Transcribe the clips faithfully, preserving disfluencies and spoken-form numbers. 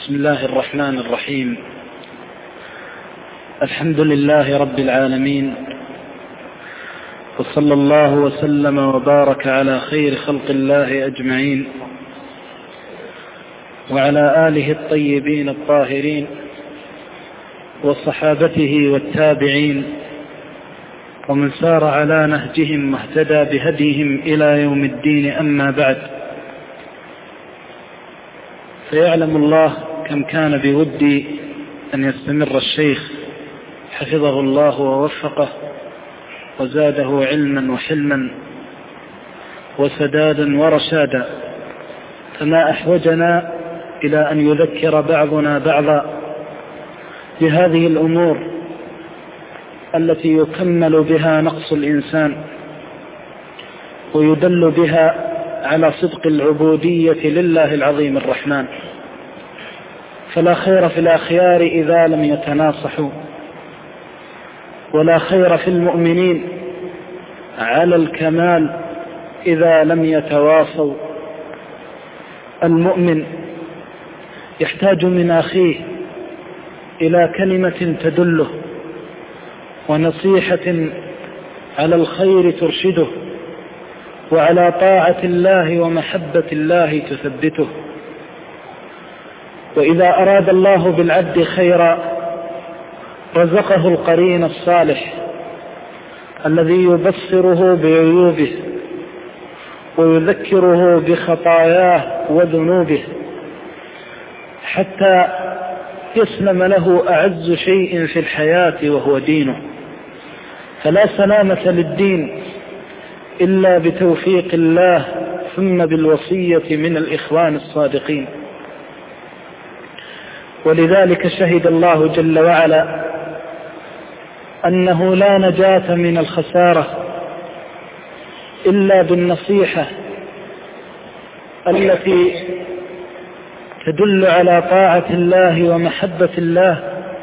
بسم الله الرحمن الرحيم. الحمد لله رب العالمين، وصلى الله وسلم وبارك على خير خلق الله أجمعين، وعلى آله الطيبين الطاهرين وصحابته والتابعين ومن سار على نهجهم واهتدى بهديهم إلى يوم الدين. أما بعد، فيعلم الله كم كان بودي أن يستمر الشيخ حفظه الله ووفقه وزاده علما وحلما وسدادا ورشادا، فما أحوجنا إلى أن يذكر بعضنا بعضا بهذه الأمور التي يكمل بها نقص الإنسان ويدل بها على صدق العبودية لله العظيم الرحمن. فلا خير في الأخيار إذا لم يتناصحوا، ولا خير في المؤمنين على الكمال إذا لم يتواصوا. المؤمن يحتاج من أخيه إلى كلمة تدله، ونصيحة على الخير ترشده، وعلى طاعة الله ومحبة الله تثبته. وإذا أراد الله بالعبد خيرا رزقه القرين الصالح الذي يبصره بعيوبه ويذكره بخطاياه وذنوبه حتى يسلم له أعز شيء في الحياة وهو دينه. فلا سلامة للدين إلا بتوفيق الله، ثم بالوصية من الإخوان الصادقين. ولذلك شهد الله جل وعلا أنه لا نجاة من الخسارة إلا بالنصيحة التي تدل على طاعة الله ومحبة الله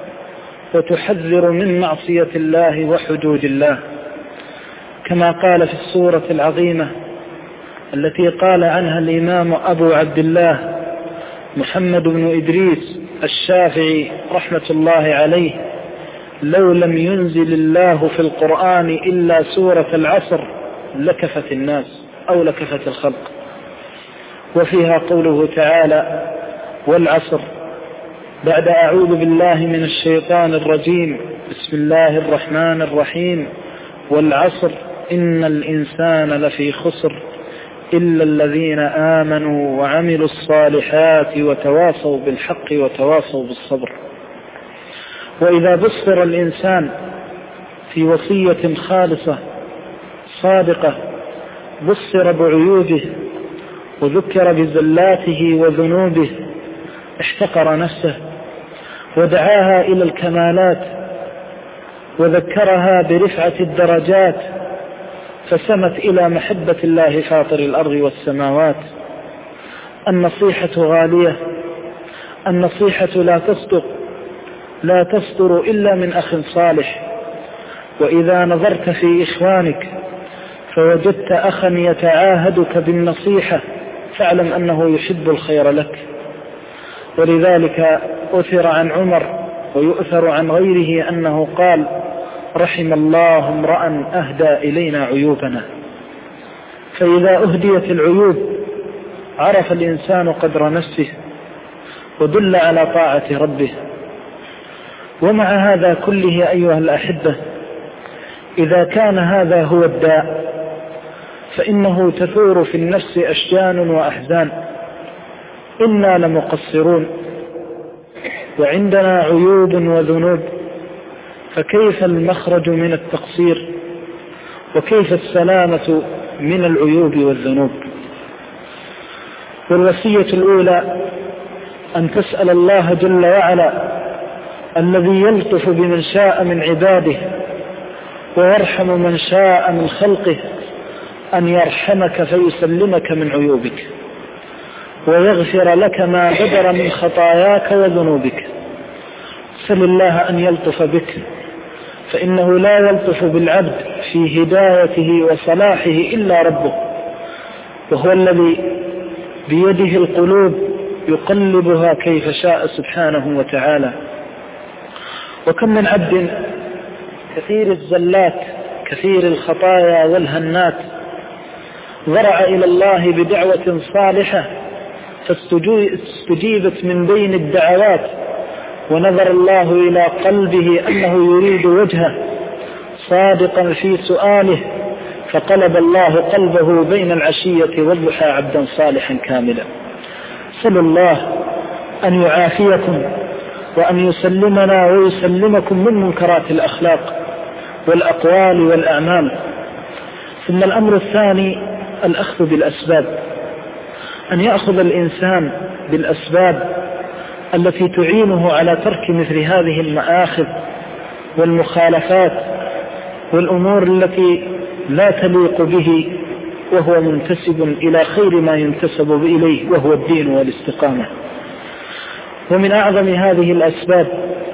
وتحذر من معصية الله وحدود الله، كما قال في السورة العظيمة التي قال عنها الإمام أبو عبد الله محمد بن إدريس الشافعي رحمة الله عليه: لو لم ينزل الله في القرآن إلا سورة العصر لكفت الناس أو لكفت الخلق. وفيها قوله تعالى: والعصر، بعد أعوذ بالله من الشيطان الرجيم، بسم الله الرحمن الرحيم، والعصر إن الإنسان لفي خسر إلا الذين آمنوا وعملوا الصالحات وتواصوا بالحق وتواصوا بالصبر. وإذا بصر الإنسان في وصية خالصة صادقة بصر بعيوبه وذكر بزلاته وذنوبه احتقر نفسه ودعاها إلى الكمالات وذكرها برفعة الدرجات، فسمت إلى محبة الله فاطر الأرض والسماوات. النصيحة غالية، النصيحة لا تصدق لا تصدر إلا من أخ صالح. وإذا نظرت في إخوانك فوجدت أخا يتعاهدك بالنصيحة فاعلم أنه يحب الخير لك. ولذلك أثر عن عمر ويؤثر عن غيره أنه قال: رحم الله امرأ أهدى إلينا عيوبنا. فإذا أهديت العيوب عرف الإنسان قدر نفسه ودل على طاعة ربه. ومع هذا كله أيها الأحبة، إذا كان هذا هو الداء فإنه تثور في النفس أشجان وأحزان. إنا لمقصرون وعندنا عيوب وذنوب، فكيف المخرج من التقصير؟ وكيف السلامة من العيوب والذنوب؟ والوصية الأولى أن تسأل الله جل وعلا الذي يلطف بمن شاء من عباده ويرحم من شاء من خلقه أن يرحمك فيسلمك من عيوبك ويغفر لك ما بدر من خطاياك وذنوبك. سل الله أن يلطف بك، فإنه لا يلطف بالعبد في هدايته وصلاحه إلا ربه، وهو الذي بيده القلوب يقلبها كيف شاء سبحانه وتعالى. وكم من عبد كثير الزلات كثير الخطايا والهنات ضرع إلى الله بدعوة صالحة فاستجيبت من بين الدعوات، ونظر الله إلى قلبه أنه يريد وجهه صادقا في سؤاله، فقلب الله قلبه بين العشية والضحى عبدا صالحا كاملا. سل الله أن يعافيكم وأن يسلمنا ويسلمكم من منكرات الأخلاق والأقوال والأعمال. ثم الأمر الثاني الأخذ بالأسباب، أن يأخذ الإنسان بالأسباب التي تعينه على ترك مثل هذه المآخذ والمخالفات والأمور التي لا تليق به، وهو منتسب إلى خير ما ينتسب إليه وهو الدين والاستقامة. ومن أعظم هذه الأسباب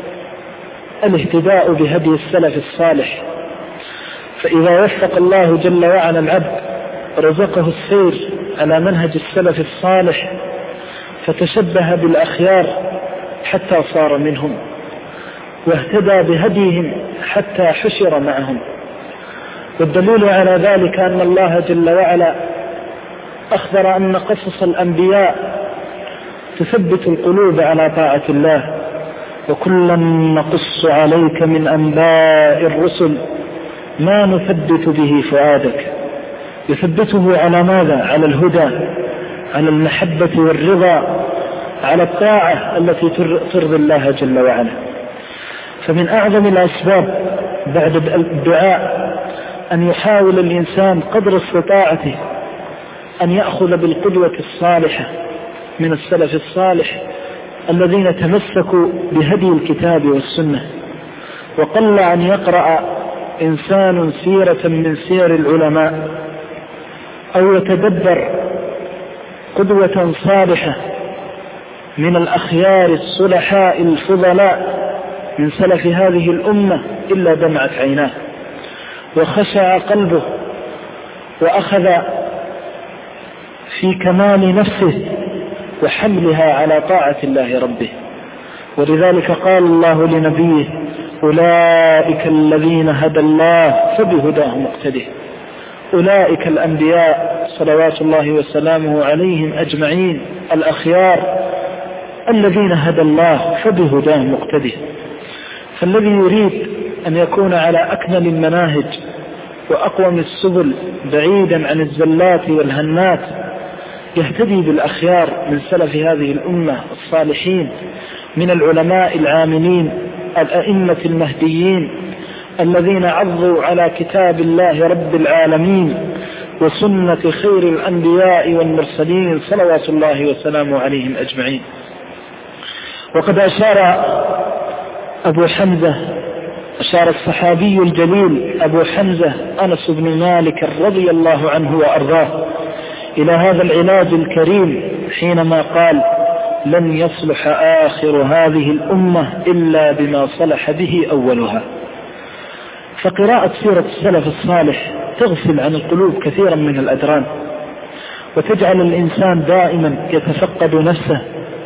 الاهتداء بهدي السلف الصالح، فإذا وفق الله جل وعلا العبد رزقه السير على منهج السلف الصالح فتشبه بالأخيار حتى صار منهم، واهتدى بهديهم حتى حشر معهم. والدليل على ذلك أن الله جل وعلا أخبر أن قصص الأنبياء تثبت القلوب على طاعة الله، وكلا نقص عليك من أنباء الرسل ما نثبت به فؤادك. يثبته على ماذا؟ على الهدى، على المحبة والرضا، على الطاعة التي ترضي الله جل وعلا. فمن أعظم الأسباب بعد الدعاء أن يحاول الإنسان قدر استطاعته أن يأخذ بالقدوة الصالحة من السلف الصالح الذين تمسكوا بهدي الكتاب والسنة. وقل أن يقرأ إنسان سيرة من سير العلماء أو يتدبر قدوة صالحة من الأخيار الصلحاء الفضلاء من سلف هذه الأمة إلا دمعت عيناه وخشع قلبه وأخذ في كمال نفسه وحملها على طاعة الله ربه. ولذلك قال الله لنبيه: أولئك الذين هدى الله فبهداه مقتده. أولئك الأنبياء صلوات الله وسلامه عليهم أجمعين الأخيار الذين هدى الله فبهداه مقتده. فالذي يريد أن يكون على أكمل المناهج وأقوم السبل بعيدا عن الزلات والهنات يهتدي بالأخيار من سلف هذه الأمة الصالحين من العلماء العاملين الأئمة المهديين الذين عضوا على كتاب الله رب العالمين وسنة خير الأنبياء والمرسلين صلوات الله وسلامه عليهم أجمعين. وقد أشار أبو حمزة أشار الصحابي الجليل أبو حمزة أنس بن مالك رضي الله عنه وأرضاه إلى هذا العلاج الكريم حينما قال: لن يصلح آخر هذه الأمة إلا بما صلح به أولها. فقراءة سيرة السلف الصالح تغسل عن القلوب كثيرا من الأدران، وتجعل الإنسان دائما يتفقد نفسه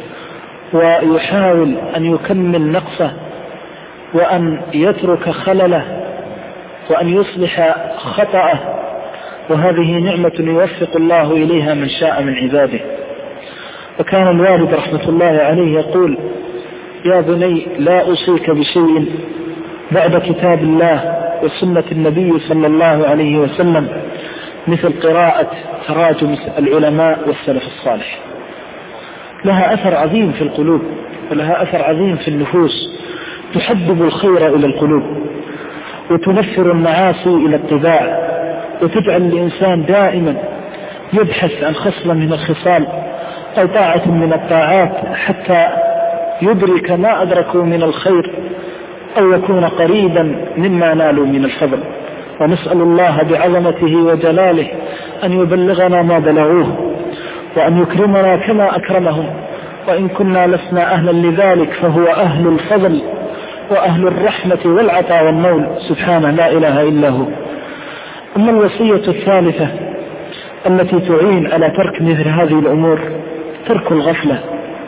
ويحاول أن يكمل نقصه وأن يترك خلله وأن يصلح خطأه، وهذه نعمة يوفق الله إليها من شاء من عباده. وكان الوالد رحمة الله عليه يقول: يا بني لا أوصيك بشيء بعد كتاب الله وسنة النبي صلى الله عليه وسلم مثل قراءة تراجم العلماء والسلف الصالح. لها أثر عظيم في القلوب ولها أثر عظيم في النفوس، تحبب الخير إلى القلوب وتنفر المعاصي إلى الطباع، وتجعل الإنسان دائما يبحث عن خصلة من الخصال أو طاعة من الطاعات حتى يدرك ما أدركوا من الخير أو يكون قريبا مما نالوا من الفضل. ونسأل الله بعظمته وجلاله أن يبلغنا ما بلغوه وأن يكرمنا كما أكرمهم، وإن كنا لسنا أهلا لذلك فهو أهل الفضل وأهل الرحمة والعطاء والنول سبحانه لا إله إلا هو. أما الوصية الثالثة التي تعين على ترك مثل هذه الأمور ترك الغفلة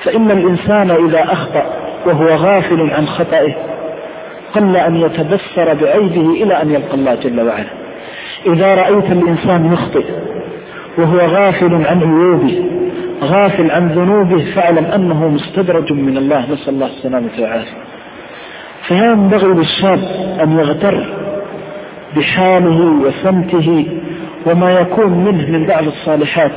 فإن الإنسان إذا أخطأ وهو غافل عن خطئه قل أن يتبصر بعيبه إلى أن يلقى الله جل وعلا. إذا رأيت الإنسان يخطئ وهو غافل عن عيوبه غافل عن ذنوبه فاعلم أنه مستدرج من الله، نسأل الله السلامة والعافية. فينبغي للشاب أن يغتر بحاله وسمته وما يكون منه من بعض الصالحات،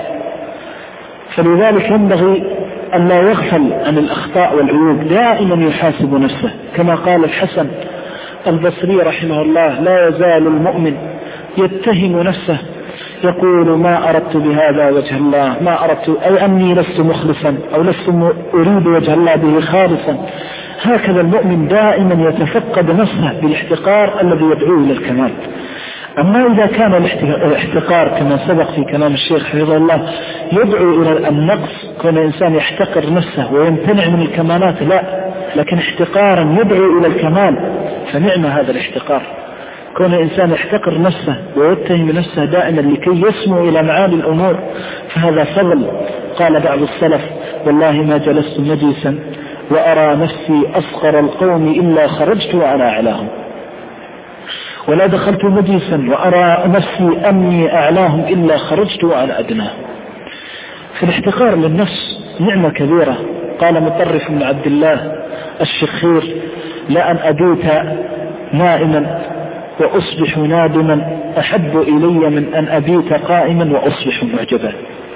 فلذلك ينبغي أن لا يغفل عن الأخطاء والعيوب، دائما يحاسب نفسه كما قال الحسن البصري رحمه الله: لا يزال المؤمن يتهم نفسه يقول ما أردت بهذا وجه الله، ما أردت أي أني لست مخلصا أو لست أريد وجه الله به خالصا. هكذا المؤمن دائما يتفقد نفسه بالاحتقار الذي يدعو إلى الكمال. أما إذا كان الاحتقار كما سبق في كلام الشيخ حفظه الله يدعو إلى النقص، كون الإنسان يحتقر نفسه ويمتنع من الكمالات، لا، لكن احتقارا يدعو إلى الكمال فنعم هذا الاحتقار. كون الإنسان يحتقر نفسه ويتهم نفسه دائما لكي يسمو إلى معالي الأمور فهذا فضل. قال بعض السلف: والله ما جلست مجلسا وأرى نفسي أصغر القوم إلا خرجت وأنا أعلاهم، ولا دخلت مجلسا وأرى نفسي أني أعلاهم إلا خرجت وأنا أدناهم. فالاحتقار للنفس نعمة كبيرة. قال مطرف بن عبد الله الشخير: لأن أبيت نائما وأصبح نادما أحب إلي من أن أبيت قائما وأصبح معجبا.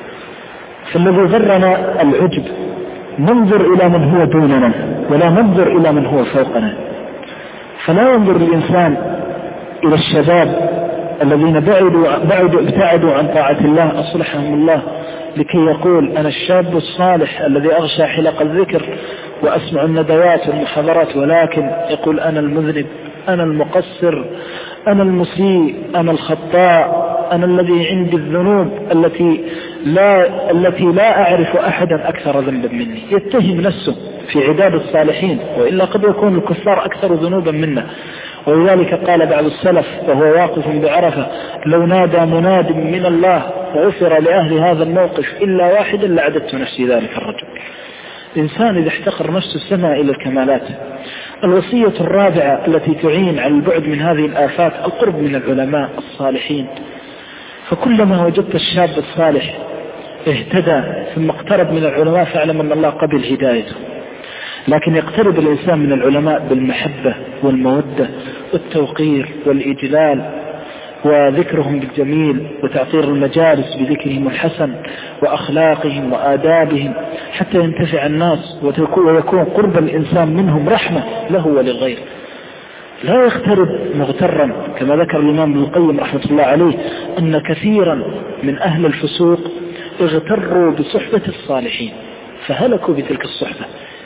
فالذي ذرنا العجب ننظر إلى من هو دوننا ولا ننظر إلى من هو فوقنا. فلا ينظر الإنسان إلى الشباب الذين بعدوا, بعدوا ابتعدوا عن طاعة الله أصلحهم الله لكي يقول أنا الشاب الصالح الذي أغشى حلق الذكر وأسمع الندوات والمحاضرات، ولكن يقول أنا المذنب، أنا المقصر، أنا المسيء، أنا الخطاء، أنا الذي عندي الذنوب التي لا, التي لا أعرف أحدا أكثر ذنبا مني. يتهم نفسه في عداد الصالحين، وإلا قد يكون الكفار أكثر ذنوبا منا. ولذلك قال بعض السلف وهو واقف بعرفة: لو نادى مناد من الله وغفر لأهل هذا الموقف إلا واحدا لعددت نفسي ذلك الرجل. الإنسان إذا احتقر نفسه سمع إلى الكمالات. الوصية الرابعة التي تعين على البعد من هذه الآفات القرب من العلماء الصالحين. فكلما وجدت الشاب الصالح اهتدى ثم اقترب من العلماء فاعلم أن الله قبل هدايته. لكن يقترب الإنسان من العلماء بالمحبة والمودة والتوقير والإجلال وذكرهم بالجميل وتعطير المجالس بذكرهم الحسن وأخلاقهم وآدابهم حتى ينتفع الناس ويكون قرب الإنسان منهم رحمة له وللغير. لا يقترب مغترا، كما ذكر الإمام ابن القيم رحمة الله عليه أن كثيرا من أهل الفسوق اغتروا بصحبة الصالحين فهلكوا بتلك الصحبة.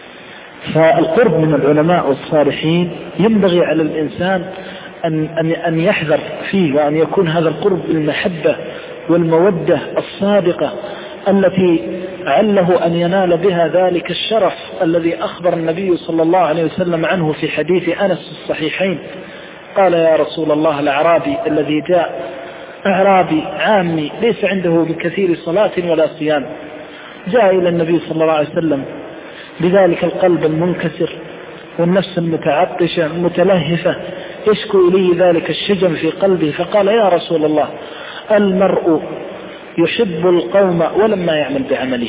فالقرب من العلماء والصالحين ينبغي على الإنسان أن, أن, أن يحذر فيه، وأن يكون هذا القرب بالمحبة والمودة الصادقة التي عله أن ينال بها ذلك الشرف الذي أخبر النبي صلى الله عليه وسلم عنه في حديث أنس الصحيحين. قال: يا رسول الله، الأعرابي الذي جاء أعرابي عامي ليس عنده بكثير صلاة ولا صيام، جاء إلى النبي صلى الله عليه وسلم بذلك القلب المنكسر والنفس المتعطشة المتلهفة يشكو إليه ذلك الشجن في قلبه، فقال: يا رسول الله، المرء يحب القوم ولما يعمل بعمله.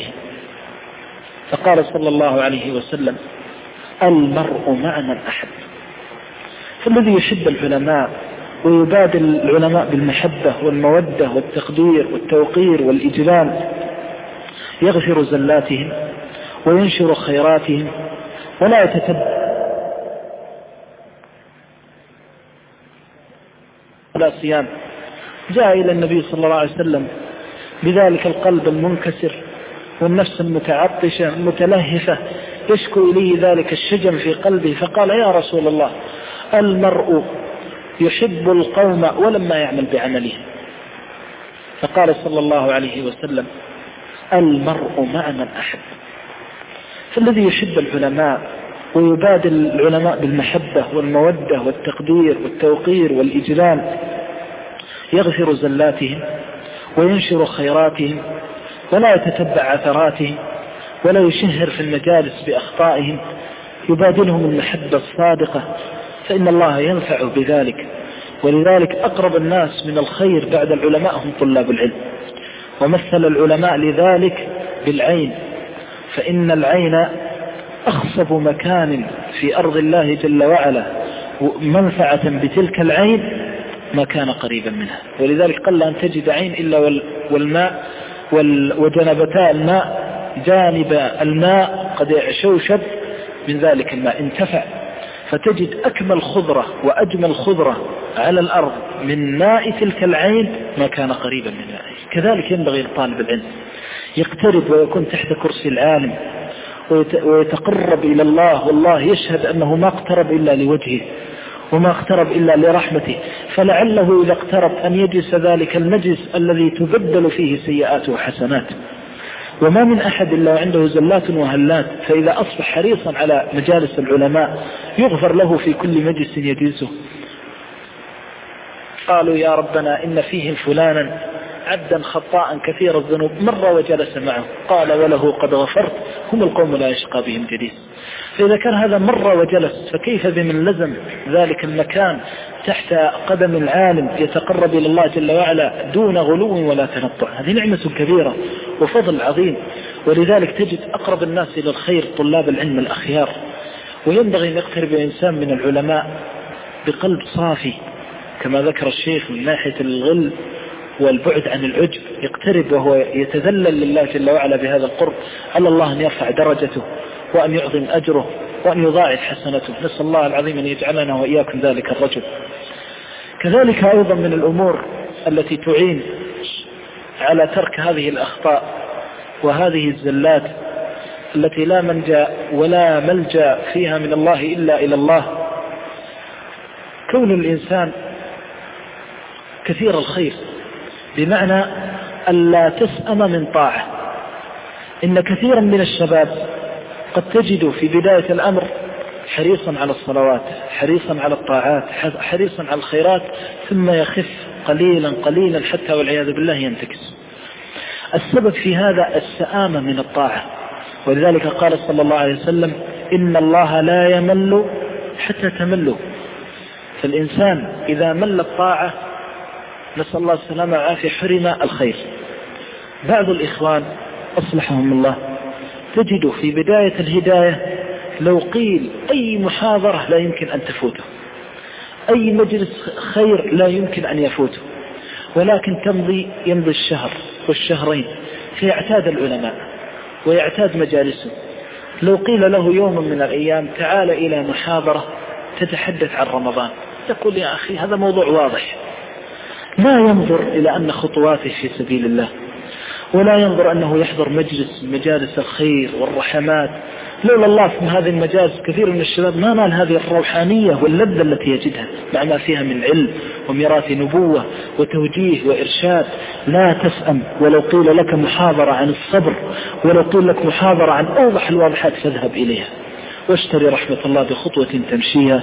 فقال صلى الله عليه وسلم: المرء مع من أحب. فالذي يحب العلماء ويبادل العلماء بالمحبة والمودة والتقدير والتوقير والإجلال يغفر زلاتهم وينشر خيراتهم ولا يتتبع ولا صيام. جاء إلى النبي صلى الله عليه وسلم بذلك القلب المنكسر والنفس المتعطشة المتلهفة يشكو إليه ذلك الشجن في قلبه، فقال: يا رسول الله، المرء يحب القوم ولما يعمل بعمله. فقال صلى الله عليه وسلم: المرء مع من أحب. فالذي يحب العلماء ويبادل العلماء بالمحبة والمودة والتقدير والتوقير والإجلال يغفر زلاتهم وينشر خيراتهم ولا يتتبع عثراتهم ولا يشهر في المجالس بأخطائهم، يبادلهم المحبة الصادقة، فإن الله ينفع بذلك. ولذلك أقرب الناس من الخير بعد العلماء هم طلاب العلم. ومثل العلماء لذلك بالعين، فإن العين أخصب مكان في أرض الله جل وعلا منفعة بتلك العين ما كان قريبا منها. ولذلك قل أن تجد عين إلا والماء وجنبتا الماء جانب الماء قد شوشب من ذلك الماء انتفع. فتجد أكمل خضرة وأجمل خضرة على الأرض من ماء تلك العين ما كان قريبا من العين. كذلك ينبغي لطالب العلم يقترب ويكون تحت كرسي العالم ويتقرب إلى الله، والله يشهد أنه ما اقترب إلا لوجهه وما اقترب إلا لرحمته، فلعله إذا اقترب أن يجلس ذلك المجلس الذي تبدل فيه سيئات وحسنات. وما من أحد إلا عنده زلات وهلات، فإذا أصبح حريصا على مجالس العلماء يغفر له في كل مجلس يجلسه. قالوا يا ربنا إن فيهم فلانا عبدا خطاء كثير الذنوب مر وجلس معه، قال وله قد غفرت، هم القوم لا يشقى بهم جليس. فإذا كان هذا مر وجلس فكيف بمن لزم ذلك المكان تحت قدم العالم يتقرب إلى الله جل وعلا دون غلو ولا تنطع؟ هذه نعمة كبيرة وفضل عظيم. ولذلك تجد أقرب الناس إلى الخير طلاب العلم الأخيار. وينبغي أن يقترب الإنسان من العلماء بقلب صافي كما ذكر الشيخ من ناحية الغل والبعد عن العجب، يقترب وهو يتذلل لله جل وعلا بهذا القرب، على الله أن يرفع درجته وأن يعظم أجره وأن يضاعف حسنته. نسأل الله العظيم أن يجعلنا وإياكم ذلك الرجل. كذلك أيضا من الأمور التي تعين على ترك هذه الأخطاء وهذه الزلات التي لا منجا ولا ملجا فيها من الله إلا إلى الله، كون الإنسان كثير الخير، بمعنى ألا تسأم من طاعة. إن كثيرا من الشباب قد تجد في بداية الأمر حريصا على الصلوات، حريصا على الطاعات، حريصا على الخيرات، ثم يخف قليلا قليلا حتى والعياذ بالله ينتكس. السبب في هذا السآمة من الطاعة. ولذلك قال صلى الله عليه وسلم إن الله لا يمل حتى تملوا. فالإنسان إذا مل الطاعة نسأل الله السلامة والعافية حرم الخير. بعض الإخوان أصلحهم الله تجد في بداية الهداية لو قيل أي محاضرة لا يمكن أن تفوته، أي مجلس خير لا يمكن أن يفوته، ولكن تمضي يمضي الشهر والشهرين فيعتاد العلماء ويعتاد مجالسه. لو قيل له يوم من الأيام تعال إلى محاضرة تتحدث عن رمضان، تقول يا أخي هذا موضوع واضح، لا ينظر إلى أن خطواته في سبيل الله، ولا ينظر أنه يحضر مجلس مجالس الخير والرحمات. لولا الله في هذه المجالس كثير من الشباب ما نال هذه الروحانية واللذة التي يجدها مع ما فيها من علم وميراث نبوة وتوجيه وإرشاد. لا تسأم، ولو قيل لك محاضرة عن الصبر، ولو قيل لك محاضرة عن أوضح الواضحات فاذهب إليها واشتري رحمة الله بخطوة تمشيها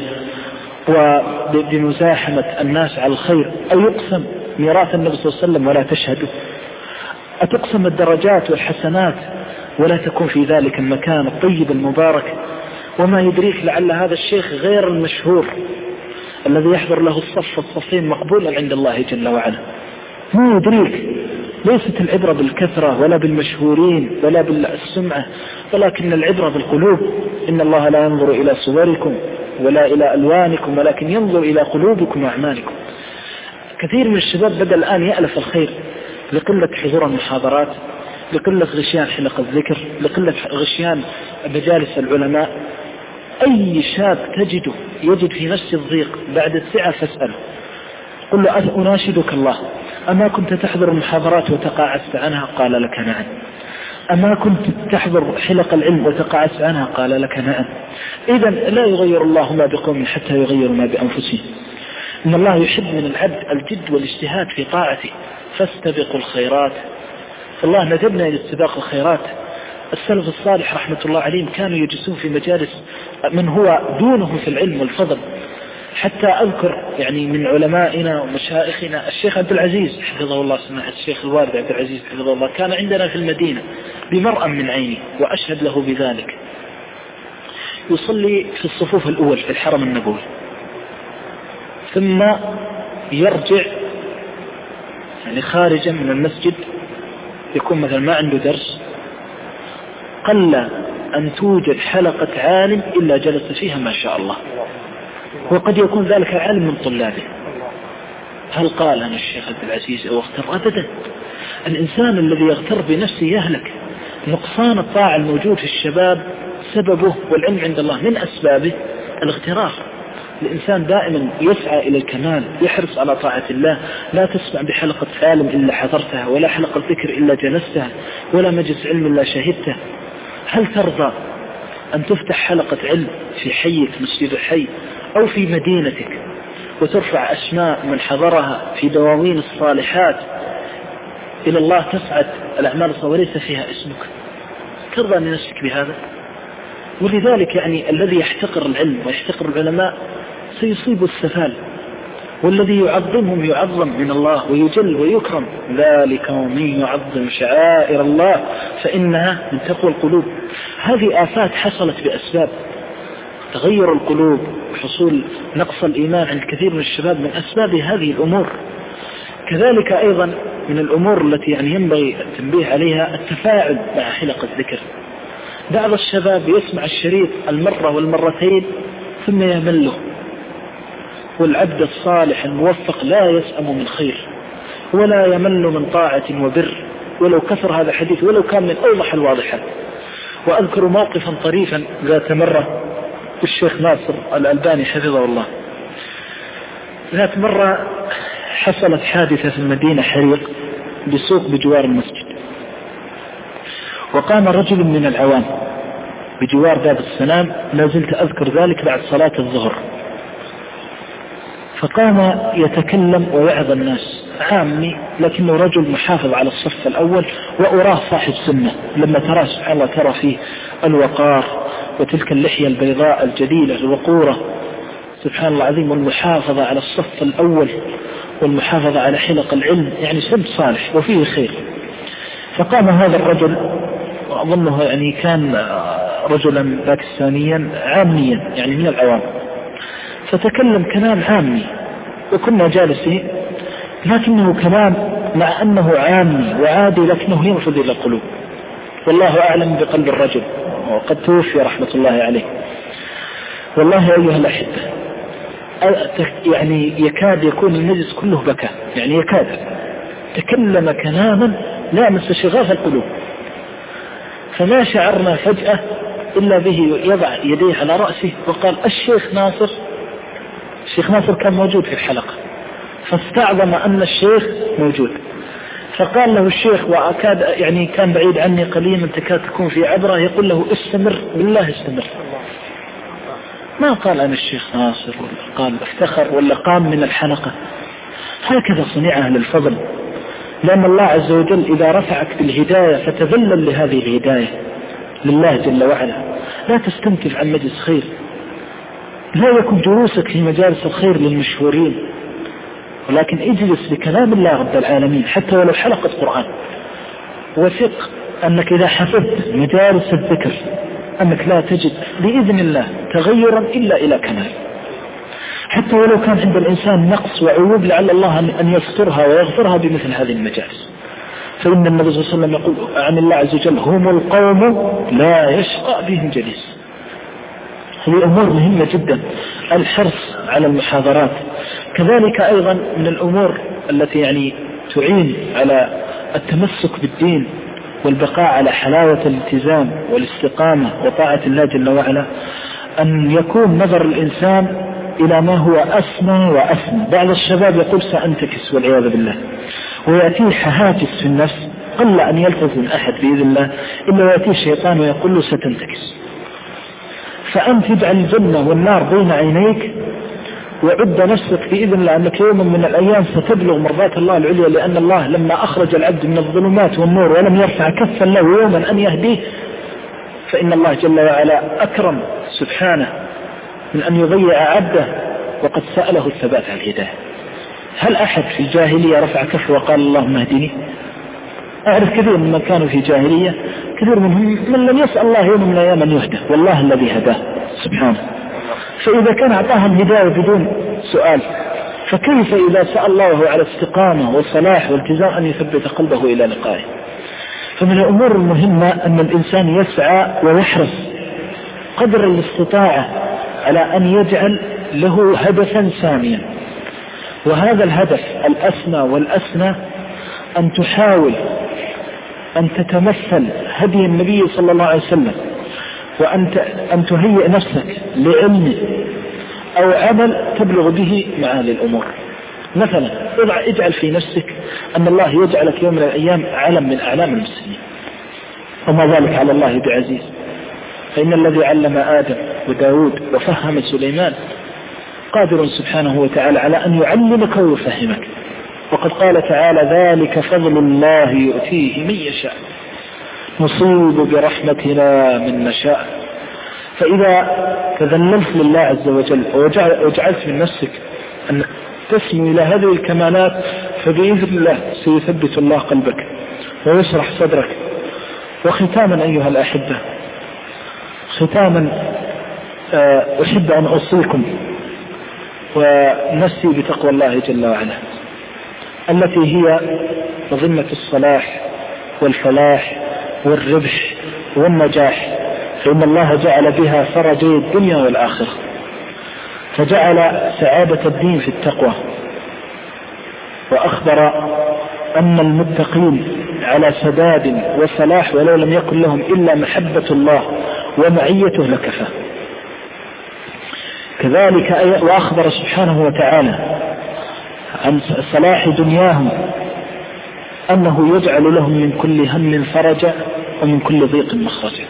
وبمزاحمة الناس على الخير. أو يقسم ميراث النبي صلى الله عليه وسلم ولا تشهده، أتقسم الدرجات والحسنات ولا تكون في ذلك المكان الطيب المبارك. وما يدريك لعل هذا الشيخ غير المشهور الذي يحضر له الصف الصفين مقبولا عند الله جل وعلا، ما يدريك. ليست العبرة بالكثرة ولا بالمشهورين ولا بالسمعة، ولكن العبرة بالقلوب. إن الله لا ينظر إلى صوركم ولا إلى ألوانكم ولكن ينظر إلى قلوبكم وأعمالكم. كثير من الشباب بدأ الآن يألف الخير لقلة حضور المحاضرات، لقلة غشيان حلق الذكر، لقلة غشيان مجالس العلماء. أي شاب تجده يجد في نفس الضيق بعد السعة فاسأله، قل له أناشدك الله، أما كنت تحضر المحاضرات وتقاعست عنها؟ قال لك نعم. أما كنت تحضر حلق العلم وتقاعست عنها؟ قال لك نعم. إذن لا يغير الله ما بقوم حتى يغيروا ما بأنفسهم. إن الله يحب من العبد الجد والاجتهاد في طاعته، فاستبقوا الخيرات. فالله ندبنا إلى استباق الخيرات. السلف الصالح رحمة الله عليهم كانوا يجلسون في مجالس من هو دونهم في العلم والفضل، حتى أذكر يعني من علمائنا ومشايخنا الشيخ عبد العزيز حفظه الله، سماحة الشيخ الوالد عبد العزيز حفظه الله، كان عندنا في المدينة بمرأة من عيني وأشهد له بذلك، يصلي في الصفوف الأول في الحرم النبوي، ثم يرجع يعني خارجا من المسجد، يكون مثلا ما عنده درس، قل أن توجد حلقة عالم إلا جلس فيها ما شاء الله، وقد يكون ذلك عالم من طلابه. هل قال أنا الشيخ عبد العزيز أو اغتر؟ أبدا. الإنسان الذي يغتر بنفسه يهلك. نقصان الطاعة الموجود في الشباب سببه، والعلم عند الله من أسبابه، الاغترار. الإنسان دائما يسعى إلى الكمال، يحرص على طاعة الله. لا تسمع بحلقة عالم إلا حضرتها، ولا حلقة ذكر إلا جلستها، ولا مجلس علم إلا شهدته. هل ترضى أن تفتح حلقة علم في حيك، مسجد الحي، أو في مدينتك، وترفع أسماء من حضرها في دواوين الصالحات إلى الله، تسعد الأعمال الصالحة وليس فيها اسمك؟ ترضى لنفسك بهذا؟ ولذلك يعني الذي يحتقر العلم ويحتقر العلماء سيصيب السفال، والذي يعظمهم يعظم من الله ويجل ويكرم. ذلك ومن يعظم شعائر الله فإنها من تقوى القلوب. هذه آفات حصلت بأسباب تغير القلوب وحصول نقص الإيمان عند كثير من الشباب من أسباب هذه الأمور. كذلك أيضا من الأمور التي يعني ينبغي التنبيه عليها التفاعل مع حلقة الذكر. بعض الشباب يسمع الشريط المرة والمرتين ثم يمله، والعبد الصالح الموفق لا يسأم من خير ولا يمل من طاعة وبر، ولو كثر هذا الحديث ولو كان من أوضح الواضحات. وأذكر موقفا طريفا ذات مرة الشيخ ناصر الألباني حفظه الله. ذات مرة حصلت حادثة في المدينة، حريق بسوق بجوار المسجد، وقام رجل من العوام بجوار باب السلام، لا زلت أذكر ذلك بعد صلاة الظهر، فقام يتكلم ويعظ الناس، عامي لكنه رجل محافظ على الصف الأول، وأراه صاحب سنة. لما ترى سبحان الله ترى فيه الوقار وتلك اللحية البيضاء الجديدة الوقورة، سبحان الله العظيم، والمحافظة على الصف الأول والمحافظة على حلق العلم، يعني سب صالح وفيه خير. فقام هذا الرجل، وأظنه يعني كان رجلا باكستانيا عاميا يعني من العوام، فتكلم كلام عامي وكنا جالسين، لكنه كلام مع أنه عامي وعادي لكنه ينفذ إلى القلوب. والله أعلم بقلب الرجل، وقد توفي رحمة الله عليه. والله أيها الأحبة، يعني يكاد يكون المجلس كله بكى، يعني يكاد تكلم كلاما لامس شغاف القلوب، فما شعرنا فجأة إلا به يضع يديه على رأسه وقال الشيخ ناصر. الشيخ ناصر كان موجود في الحلقة، فاستعظم أن الشيخ موجود، فقال له الشيخ، وأكاد يعني كان بعيد عني قليلا تكاد تكون في عبرة، يقول له استمر بالله استمر. ما قال أنا الشيخ ناصر، ولا قال افتخر، ولا قام من الحلقة. هكذا صنع أهل الفضل، لأن الله عز وجل إذا رفعك بالهداية فتذلل لهذه الهداية لله جل وعلا. لا تستنكف عن مجلس خير، لا يكن جلوسك في مجالس الخير للمشهورين، ولكن اجلس بكلام الله رب العالمين حتى ولو حلقة قرآن. وثق أنك إذا حفظت مجالس الذكر أنك لا تجد بإذن الله تغيرا إلا إلى كمال، حتى ولو كان عند الإنسان نقص وعيوب لعل الله أن يسترها ويغفرها بمثل هذه المجالس. فإن النبي صلى الله عليه وسلم يقول عن الله عز وجل هم القوم لا يشقى بهم جليس. هذه أمور مهمة جدا، الحرص على المحاضرات. كذلك أيضا من الأمور التي يعني تعين على التمسك بالدين والبقاء على حلاوة الالتزام والاستقامة وطاعة الله جل وعلا أن يكون نظر الإنسان إلى ما هو أسمى وأسمى. بعض الشباب يقول سأنتكس والعياذ بالله، ويأتيه هاجس في النفس، قل أن يلتزم أحد بإذن الله إلا ويأتيه الشيطان ويقول له ستنتكس. فأنت اجعل الجنة والنار بين عينيك، وعد نفسك بإذن الله أنك يوم من الأيام ستبلغ مرضات الله العليا، لأن الله لما أخرج العبد من الظلمات والنور ولم يرفع كفا له يوما أن يهديه، فإن الله جل وعلا أكرم سبحانه من أن يضيع عبده وقد سأله الثبات على الهداية. هل أحد في الجاهلية رفع كفه وقال اللهم اهدني؟ أعرف كثير ممن كانوا في جاهلية كثير منهم من لم يسأل الله يوم من الأيام أن يهدى، والله الذي هداه سبحانه. فإذا كان أعطاهم هداية بدون سؤال، فكيف إذا سأل الله على استقامة وصلاح والتزام أن يثبت قلبه إلى لقائه؟ فمن الأمور المهمة أن الإنسان يسعى ويحرص قدر الاستطاعة على أن يجعل له هدفا ساميا، وهذا الهدف الأسمى والأسنى أن تحاول أن تتمثل هدي النبي صلى الله عليه وسلم، وأن أن تهيئ نفسك لعلم أو عمل تبلغ به معالي الأمور. مثلا اجعل في نفسك أن الله يجعلك يوم من الأيام علم من أعلام المسلمين، وما ذلك على الله بعزيز. فإن الذي علم آدم وداود وفهم سليمان قادر سبحانه وتعالى على أن يعلمك ويفهمك. وقد قال تعالى ذلك فضل الله يؤتيه من يشاء نصيب برحمتنا من نشاء. فإذا تذللت لله عز وجل وجعلت من نفسك أن تسمو إلى هذه الكمالات، فبإذن الله سيثبت الله قلبك ويشرح صدرك. وختاما أيها الأحبة، ختاما أحب أن أوصيكم ونفسي بتقوى الله جل وعلا، التي هي مظنة الصلاح والفلاح والربح والنجاح، فإن الله جعل بها فرجي الدنيا والآخرة، فجعل سعادة الدين في التقوى، وأخبر أن المتقين على سداد وصلاح ولو لم يكن لهم إلا محبة الله ومعيته لكفى. كذلك وأخبر سبحانه وتعالى عن صلاح دنياهم أنه يجعل لهم من كل هم فرجا ومن كل ضيق مخرجا.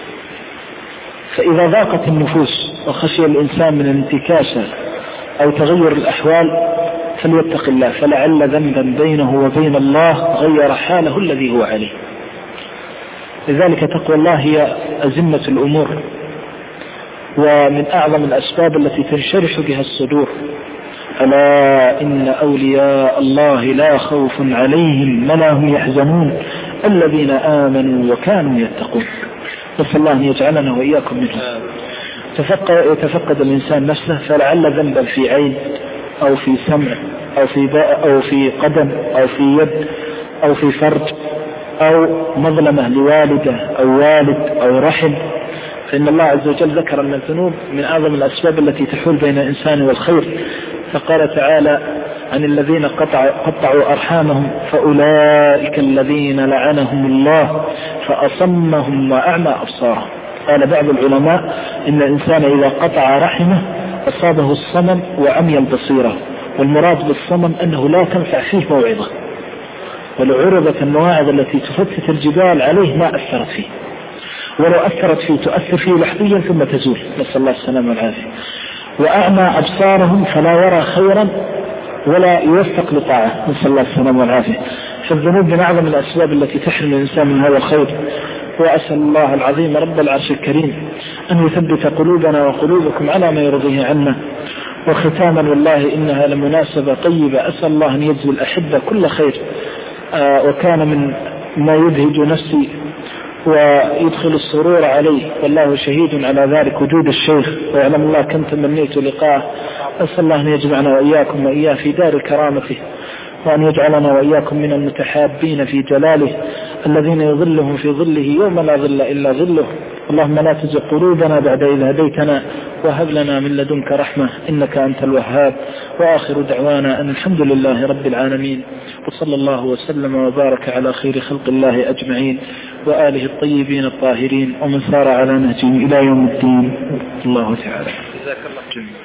فإذا ضاقت النفوس وخشي الإنسان من الانتكاسة أو تغير الأحوال فليتق الله، فلعل ذنبا بينه وبين الله غير حاله الذي هو عليه. لذلك تقوى الله هي أزمة الأمور، ومن أعظم الأسباب التي تنشرح بها الصدور. ألا إن أولياء الله لا خوف عليهم ولا هم يحزنون الذين آمنوا وكانوا يتقون. نسأل الله أن يجعلنا وإياكم منهم. يتفقد الإنسان نفسه، فلعل ذنبا في عين أو في سمع أو في باء أو في قدم أو في يد أو في فرج أو مظلمة لوالده أو والد أو رحم، فإن الله عز وجل ذكر أن الذنوب من أعظم الأسباب التي تحول بين الإنسان والخير. فقال تعالى عن الذين قطع قطعوا أرحامهم فأولئك الذين لعنهم الله فأصمهم وأعمى أبصارهم. قال بعض العلماء إن الإنسان إذا قطع رحمه أصابه الصمم وعمي البصيرة، والمراد بالصمم أنه لا تنفع فيه موعظة، ولو عرضت المواعظ التي تفتت الجبال عليه ما أثرت فيه، ولو أثرت فيه تؤثر فيه لحظيا ثم تزول، نسأل الله السلامة والعافية. وأعمى أبصارهم فلا يرى خيرا ولا يوفق لطاعة، نسأل الله السلامة والعافية. فالذنوب من أعظم الأسباب التي تحرم الإنسان من هذا الخير. وأسأل الله العظيم رب العرش الكريم أن يثبت قلوبنا وقلوبكم على ما يرضيه عنا. وختاما والله إنها لمناسبة طيبة، أسأل الله أن يجزي الأحبة كل خير. آه وكان من ما يبهج نفسي ويدخل السرور عليه والله شهيد على ذلك وجود الشيخ، ويعلم الله كم تمنيت لقاءه. أسأل الله أن يجمعنا وإياكم وإياه في دار كرامته، وأن يجعلنا وإياكم من المتحابين في جلاله الذين يظلهم في ظله يوم لا ظل إلا ظله. اللهم لا تزغ قلوبنا بعد إذ هديتنا وهب لنا من لدنك رحمة إنك أنت الوهاب. وآخر دعوانا أن الحمد لله رب العالمين، وصلى الله وسلم وبارك على خير خلق الله أجمعين وآله الطيبين الطاهرين ومن سار على نهجهم إلى يوم الدين. الله تعالى.